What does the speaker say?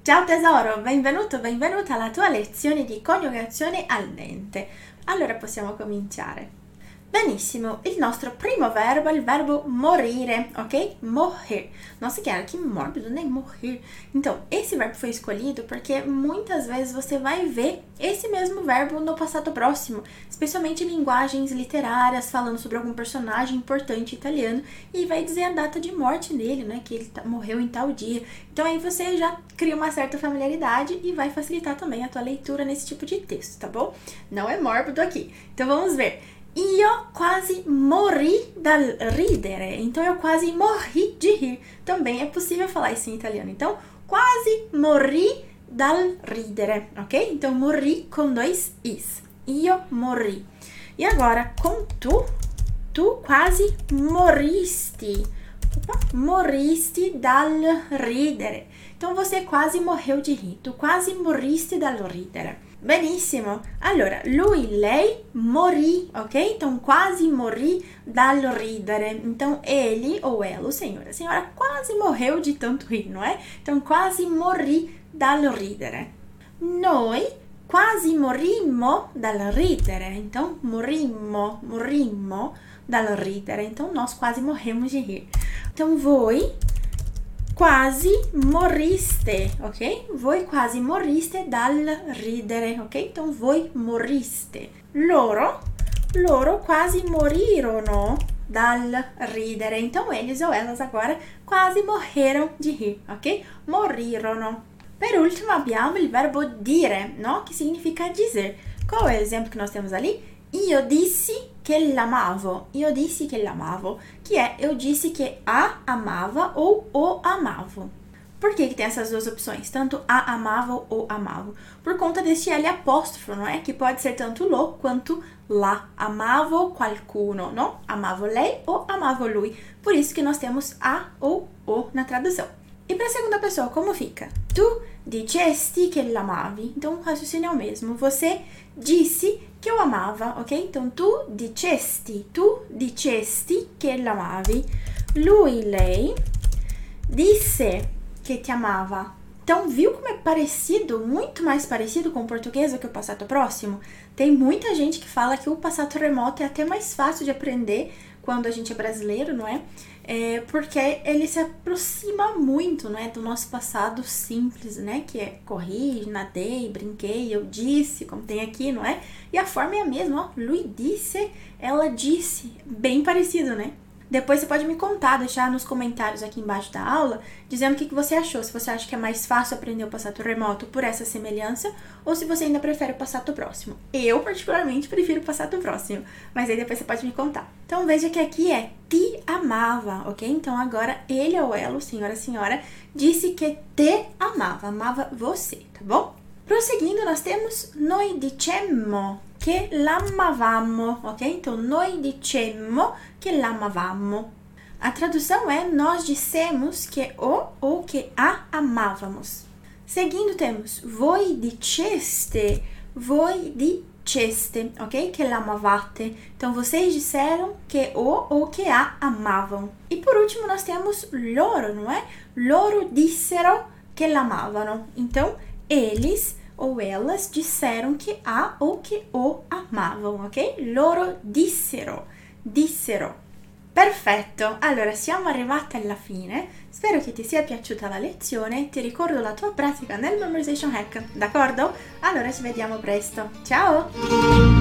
Ciao tesoro, benvenuta alla tua lezione di coniugazione al dente. Allora possiamo cominciare. Benissimo, il nostro primo verbo é o verbo morire, ok? Morrer. Nossa, que mórbido, né? Morrer. Então, esse verbo foi escolhido porque muitas vezes você vai ver esse mesmo verbo no passado próximo, especialmente em linguagens literárias, falando sobre algum personagem importante italiano, e vai dizer a data de morte dele, né? Que ele morreu em tal dia. Então, aí você já cria uma certa familiaridade e vai facilitar também a tua leitura nesse tipo de texto, tá bom? Não é mórbido aqui. Então, vamos ver. Io quasi morri dal ridere. Então, eu quase morri de rir. Também é possível falar isso em italiano. Então, quasi morri dal ridere, ok? Então, morri com dois is. Io morri. E agora, com tu, tu quasi morristi. Morristi dal ridere. Então, você quase morreu de rir. Tu quasi morristi dal ridere. Benissimo, allora lui, lei morì, ok? Então quase morri dal ridere. Então ele ou ela, o senhor, a senhora quase morreu de tanto rir, não é? Então quase morri dal ridere. Noi quasi morimmo dal ridere. Então morrimmo dal ridere. Então nós quase morremos de rir. Então voi quasi morriste, ok? Voi quasi morriste dal ridere, ok? Então voi morriste. Loro quasi morirono dal ridere. Então eles ou elas agora quase morreram de rir, ok? Morirono. Per ultimo abbiamo il verbo dire, no? Que significa dizer. Qual é o exemplo que nós temos ali? Io dissi che l'amavo. Io dissi che l'amavo. Que é, eu disse que a amava ou o amavo. Por que tem essas duas opções? Tanto a amava ou o amavo. Por conta deste L apóstrofo, não é? Que pode ser tanto lo quanto la. Amavo qualcuno, não? Amavo lei ou amavo lui. Por isso que nós temos a ou o na tradução. E para a segunda pessoa, como fica? Tu dicesti che l'amavi. Então, o raciocínio é o mesmo. Você disse que eu amava, ok? Então, tu dicesti che l'amavi. Lui, lei, disse que te amava. Então, viu como é parecido, muito mais parecido com o português do que o passado próximo? Tem muita gente que fala que o passado remoto é até mais fácil de aprender quando a gente é brasileiro, não é? Porque ele se aproxima muito, né, do nosso passado simples, né, que é corri, nadei, brinquei, eu disse, como tem aqui, não é? E a forma é a mesma, ó, lui disse, ela disse, bem parecido, né? Depois você pode me contar, deixar nos comentários aqui embaixo da aula, dizendo o que você achou, se você acha que é mais fácil aprender o passado remoto por essa semelhança, ou se você ainda prefere o passado próximo. Eu, particularmente, prefiro o passado próximo, mas aí depois você pode me contar. Então, veja que aqui é te amava, ok? Então, agora, ele ou ela, o senhor, a senhora, disse que te amava você, tá bom? Prosseguindo, nós temos noi dicemmo che l'amavamo, ok? Então, noi dicemmo che l'amavamo. A tradução é nós dissemos que o ou que a amávamos. Seguindo, temos voi diceste, ok? Que l'amavate. Então, vocês disseram que o ou que a amavam. E por último, nós temos loro, não é? Loro dissero che l'amavano. Então, eles ou elas disseram que a ou che o amavam, ok? Loro dissero. Perfetto, allora siamo arrivati alla fine. Spero che ti sia piaciuta la lezione. Ti ricordo la tua pratica nel Memorization Hack, d'accordo? Allora ci vediamo presto. Ciao!